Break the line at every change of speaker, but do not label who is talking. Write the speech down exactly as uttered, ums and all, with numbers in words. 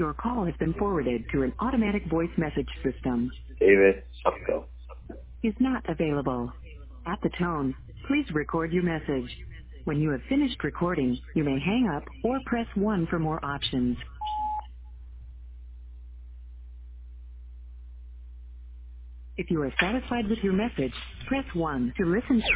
Your call has been forwarded to an automatic voice message system.
David Sufco.
Is not available. At the tone, please record your message. When you have finished recording, you may hang up or press one for more options. If you are satisfied with your message, press one to listen.